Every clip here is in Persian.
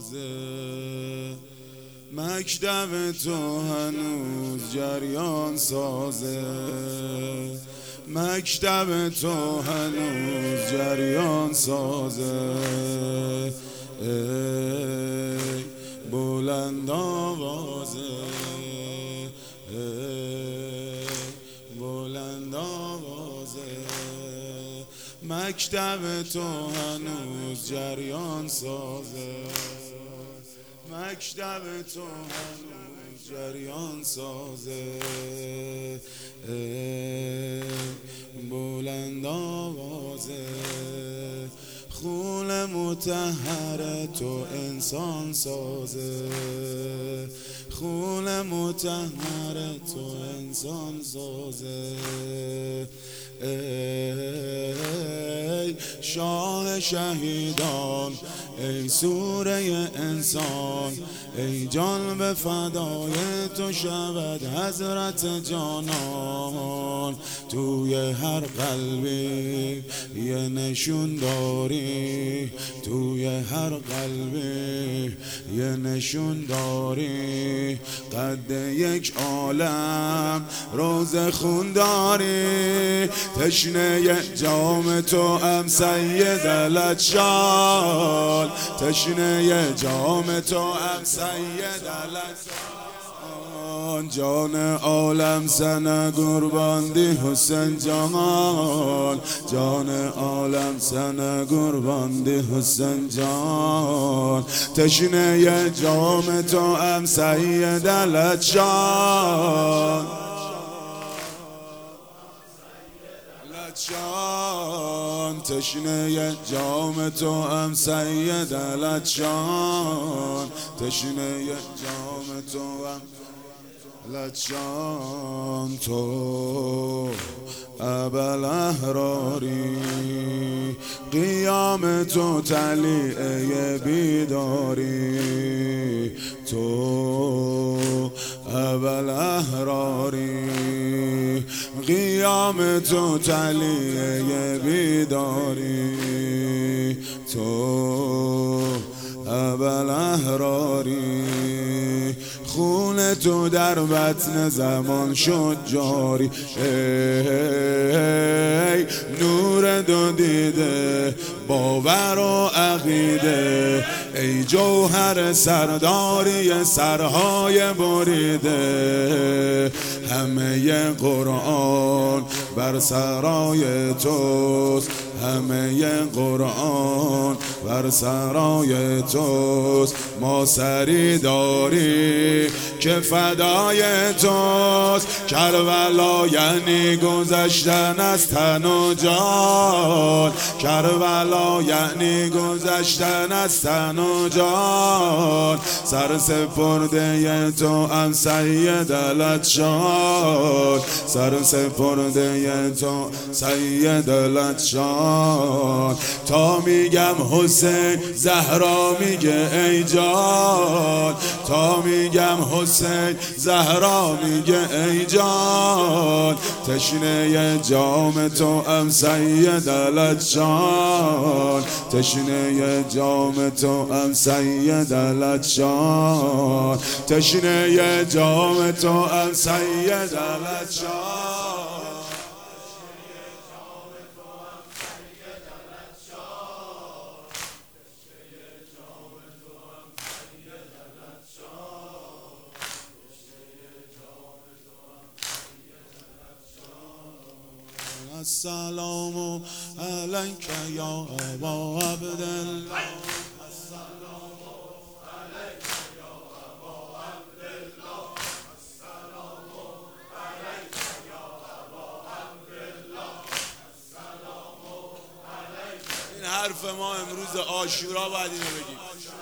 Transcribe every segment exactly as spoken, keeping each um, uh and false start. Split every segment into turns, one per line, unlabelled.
سازه، مکتب تو هنوز جریان سازه، مکتب تو هنوز جریان سازه. ای بلند آوازه، ای بلند آوازه، مکتب تو هنوز جریان سازه، مکتب تو هنوز جریان سازه. ای بلند آوازه، خون مطهر تو انسان سازه، خون مطهر تو انسان سازه. ای شاه شهیدان، ای سوره انسان، ای جان به فدای تو شود حضرت جانان. توی هر قلبی یه نشون داری، توی هر قلبی یه نشون داری، قد یک عالم روز خون داری. تشنه جام تو ام سید لجال، تشنه جام تو ام سید لجال. جان عالم سنه قربان دی حسین جان، جان عالم سنه قربان دی حسین جان. تشنه جام تو ام سید لجال، لجان تشنه جام تو ام سید لجان، تشنه جام تو ام لجان. تو ابل احراری، قیام تو طلیعه بیداری، تو ابل احراری، قیام تو طلیعه بیداری، تو ابل احراری. خون تو در بطن زمان شد جاری، ای نور دو دیده باور و عقیده، ای جوهر سرداری سرهای بریده. همه قرآن بر سرای توست، همه قرآن بر سرای توست. ما سری داری که فدای توست، کربلا یعنی گذشتن از تن و جان، کربلا یعنی گذشتن از تن و جان. سر سپرده تو ام سید لجال، سر سپرده تو سید لجال. تا میگم حسین زهرا میگه ای جان، تا میگم حسین زهرا میگه ای جان. تشنه جام تو ام سید لجال، تشنه جام تو ام سید لجال، تشنه جام تو ام سید لجال. السلام علیک یا ابا عبدالله، السلام علیک یا ابا عبدالله، السلام علیک یا ابا عبدالله، السلام علیک. این حرف ما امروز عاشورا باید اینو بگیم.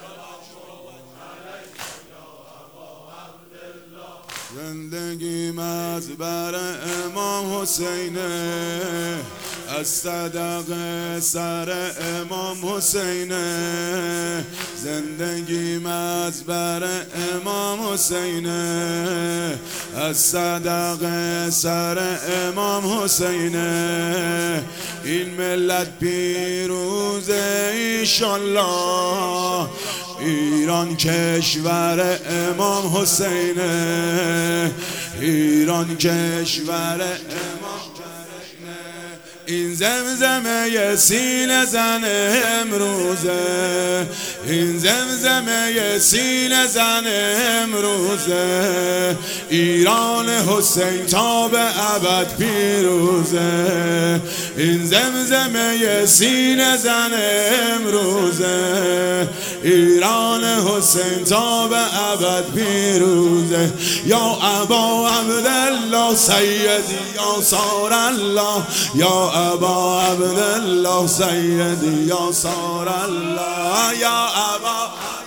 زندگیم از بر امام حسینه، از صدق سر امام حسینه. زندگیم از بر امام حسینه، از صدق سر امام حسینه. این ملت پیروزه ایشالله، ایران کشور امام حسینه، ایران کشور امام حسینه. این زمزمه سینه زن امروزه، این زمزمه سینه زن امروزه. ایران حسین تا به ابد پیروزه، این زمزمه سینه زن امروزه. ایران حسین تا به ابد پیروزه. یا ابا عبدالله سیدی یا صار الله، یا ابا عبدالله سیدی یا صار الله، یا ابا